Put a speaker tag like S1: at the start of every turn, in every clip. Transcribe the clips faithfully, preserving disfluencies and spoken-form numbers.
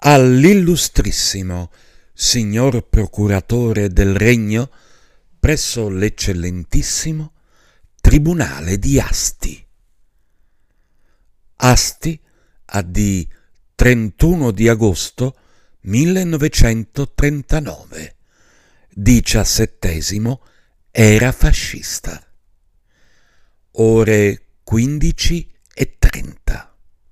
S1: All'illustrissimo signor procuratore del Regno presso l'eccellentissimo Tribunale di Asti. Asti a di trentuno di agosto millenovecentotrentanove, diciassettesimo era fascista. Ore quindici e trenta.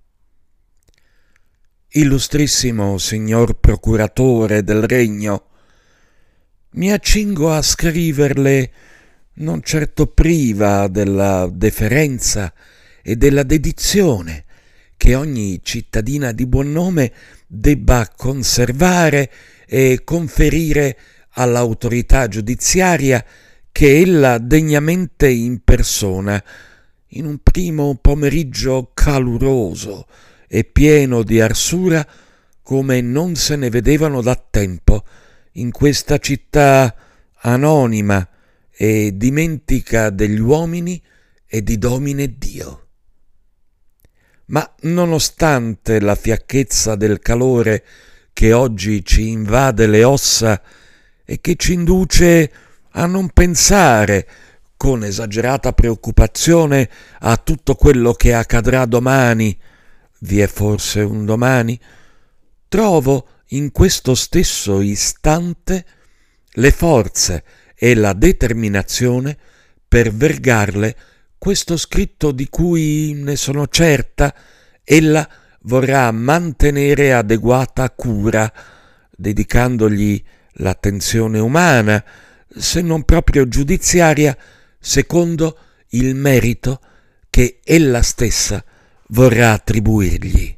S1: Illustrissimo signor procuratore del Regno, mi accingo a scriverle, non certo priva della deferenza e della dedizione che ogni cittadina di buon nome debba conservare e conferire all'autorità giudiziaria che ella degnamente impersona in un primo pomeriggio caluroso e pieno di arsura come non se ne vedevano da tempo in questa città anonima e dimentica degli uomini e di domine Dio. Ma nonostante la fiacchezza del calore che oggi ci invade le ossa e che ci induce a non pensare con esagerata preoccupazione a tutto quello che accadrà domani, vi è forse un domani, trovo in questo stesso istante le forze e la determinazione per vergarle questo scritto di cui, ne sono certa, ella vorrà mantenere adeguata cura, dedicandogli l'attenzione umana, se non proprio giudiziaria, secondo il merito che ella stessa vorrà attribuirgli.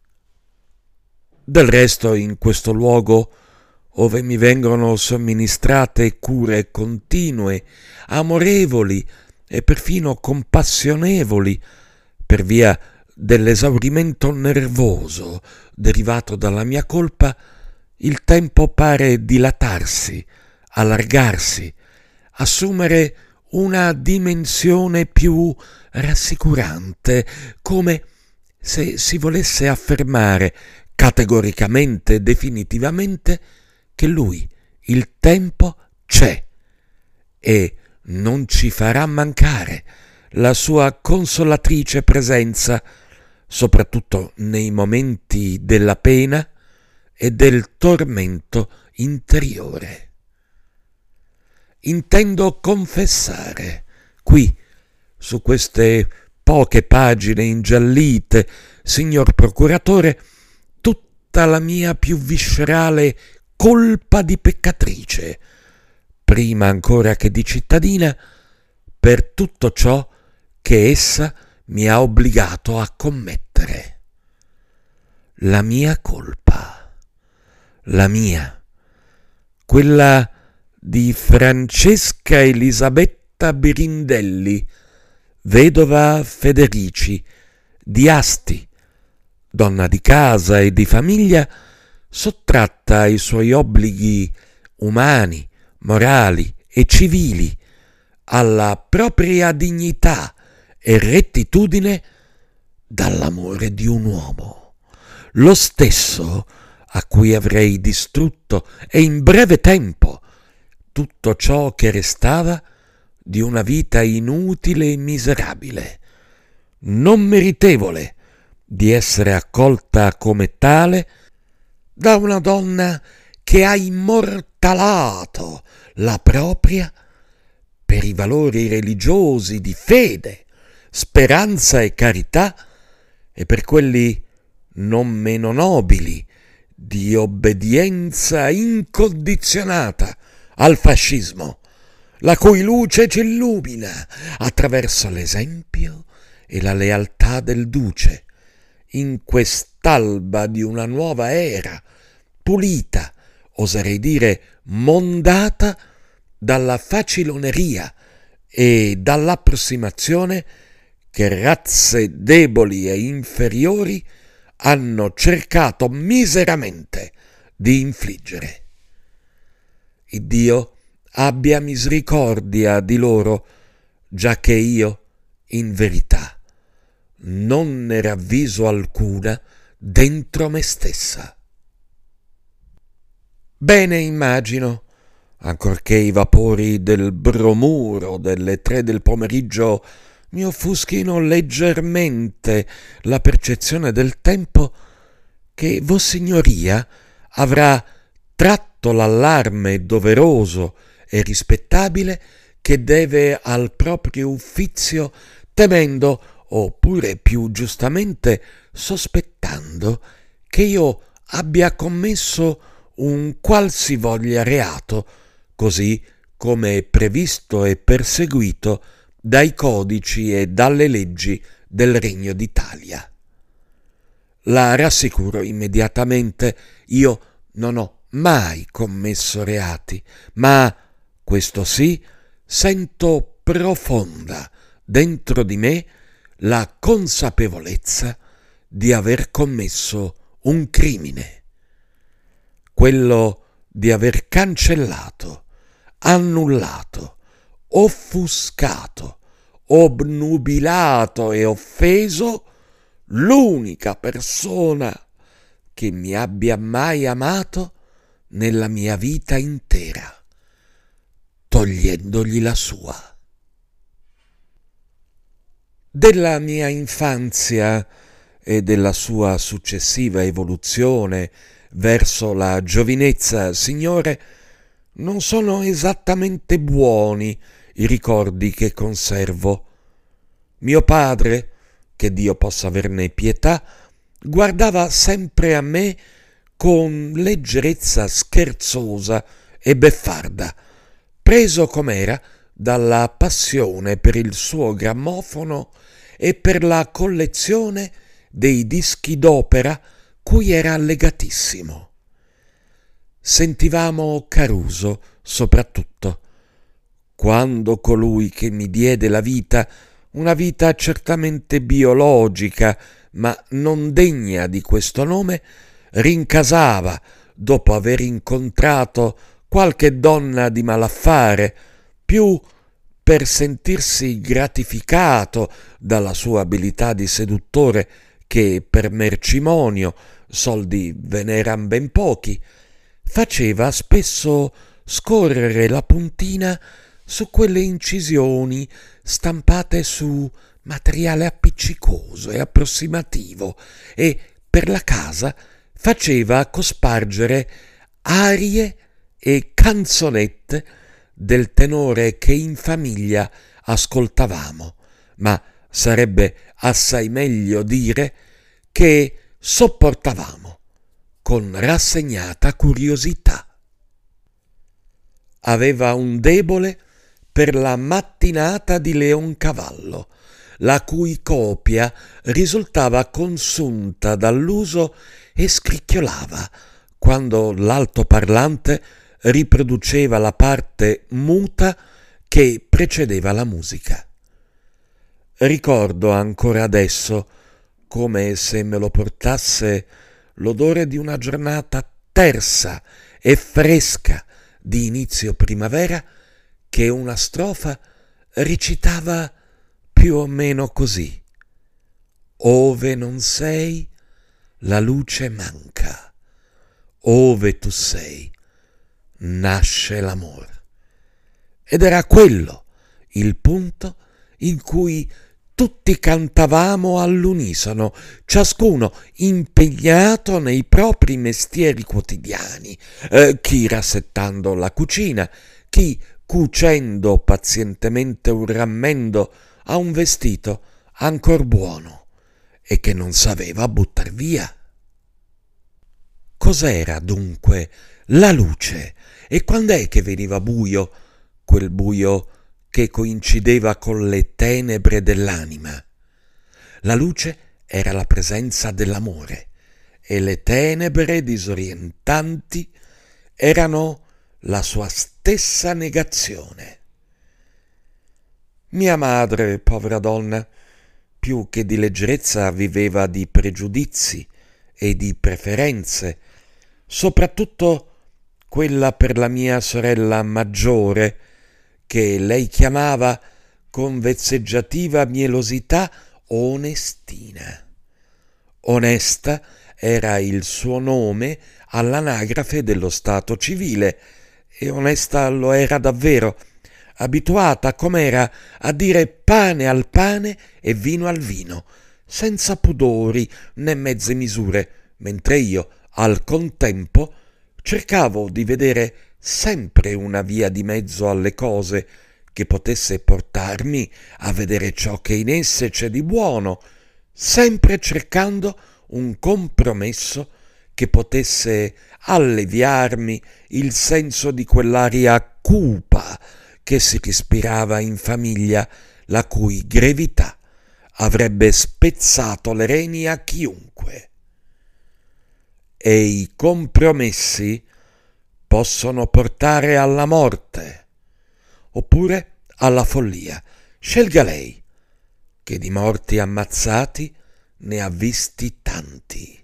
S1: Del resto, in questo luogo, ove mi vengono somministrate cure continue, amorevoli e perfino compassionevoli, per via dell'esaurimento nervoso derivato dalla mia colpa, il tempo pare dilatarsi, allargarsi, assumere una dimensione più rassicurante, come se si volesse affermare categoricamente e definitivamente che lui, il tempo, c'è e non ci farà mancare la sua consolatrice presenza, soprattutto nei momenti della pena e del tormento interiore. Intendo confessare qui, su queste poche pagine ingiallite, signor procuratore, tutta la mia più viscerale colpa di peccatrice, prima ancora che di cittadina, per tutto ciò che essa mi ha obbligato a commettere. La mia colpa, la mia, quella di Francesca Elisabetta Birindelli, vedova Federici, di Asti, donna di casa e di famiglia, sottratta ai suoi obblighi umani, morali e civili, alla propria dignità e rettitudine dall'amore di un uomo, lo stesso a cui avrei distrutto e in breve tempo tutto ciò che restava di una vita inutile e miserabile, non meritevole di essere accolta come tale da una donna che ha immortalato la propria per i valori religiosi di fede, speranza e carità e per quelli non meno nobili di obbedienza incondizionata al fascismo, la cui luce ci illumina attraverso l'esempio e la lealtà del duce in quest'alba di una nuova era, pulita, oserei dire mondata dalla faciloneria e dall'approssimazione che razze deboli e inferiori hanno cercato miseramente di infliggere. Iddio abbia misericordia di loro, giacché io, in verità, non ne ravviso alcuna dentro me stessa. Bene immagino, ancorché i vapori del bromuro delle tre del pomeriggio mi offuschino leggermente la percezione del tempo, che Vossignoria avrà tratto l'allarme doveroso e rispettabile che deve al proprio uffizio, temendo, oppure più giustamente sospettando, che io abbia commesso un qualsivoglia reato, così come previsto e perseguito dai codici e dalle leggi del Regno d'Italia. La rassicuro immediatamente, io non ho mai commesso reati, ma, questo sì, sento profonda dentro di me la consapevolezza di aver commesso un crimine, quello di aver cancellato, annullato, offuscato, obnubilato e offeso l'unica persona che mi abbia mai amato nella mia vita intera, togliendogli la sua. Della mia infanzia e della sua successiva evoluzione verso la giovinezza, signore, non sono esattamente buoni i ricordi che conservo. Mio padre, che Dio possa averne pietà, guardava sempre a me con leggerezza scherzosa e beffarda, preso com'era dalla passione per il suo grammofono e per la collezione dei dischi d'opera cui era legatissimo. Sentivamo Caruso soprattutto, quando colui che mi diede la vita, una vita certamente biologica, ma non degna di questo nome, rincasava, dopo aver incontrato qualche donna di malaffare, più per sentirsi gratificato dalla sua abilità di seduttore che per mercimonio, soldi ve n'eran ben pochi, faceva spesso scorrere la puntina su quelle incisioni stampate su materiale appiccicoso e approssimativo e per la casa faceva cospargere arie e canzonette del tenore che in famiglia ascoltavamo, ma sarebbe assai meglio dire che sopportavamo con rassegnata curiosità. Aveva un debole per la mattinata di Leoncavallo, la cui copia risultava consunta dall'uso e scricchiolava quando l'altoparlante riproduceva la parte muta che precedeva la musica. Ricordo ancora adesso, come se me lo portasse l'odore di una giornata tersa e fresca di inizio primavera, che una strofa recitava più o meno così: ove non sei, la luce manca, ove tu sei, nasce l'amor. Ed era quello il punto in cui tutti cantavamo all'unisono, ciascuno impegnato nei propri mestieri quotidiani, eh, chi rassettando la cucina, chi cucendo pazientemente un rammendo a un vestito ancor buono e che non sapeva buttar via. Cos'era dunque la luce e quando è che veniva buio, quel buio che coincideva con le tenebre dell'anima? La luce era la presenza dell'amore e le tenebre disorientanti erano la sua stessa negazione. Mia madre, povera donna, più che di leggerezza viveva di pregiudizi e di preferenze, soprattutto quella per la mia sorella maggiore, che lei chiamava con vezzeggiativa mielosità onestina. Onesta era il suo nome all'anagrafe dello stato civile, e onesta lo era davvero, abituata com'era a dire pane al pane e vino al vino, senza pudori né mezze misure, mentre io, al contempo, cercavo di vedere sempre una via di mezzo alle cose, che potesse portarmi a vedere ciò che in esse c'è di buono, sempre cercando un compromesso che potesse alleviarmi il senso di quell'aria cupa che si respirava in famiglia, la cui grevità avrebbe spezzato le reni a chiunque. E i compromessi possono portare alla morte, oppure alla follia. Scelga lei, che di morti ammazzati ne ha visti tanti.